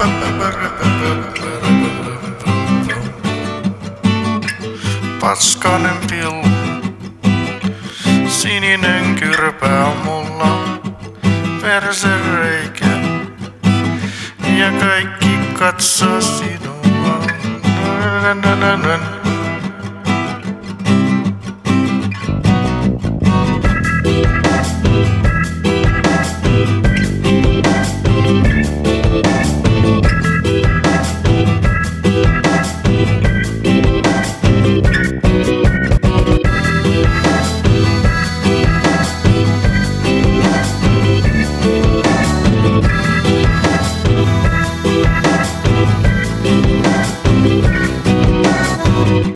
Paskanen pillu, sininen kyrpä on mulla, persereikä, ja kaikki katsoo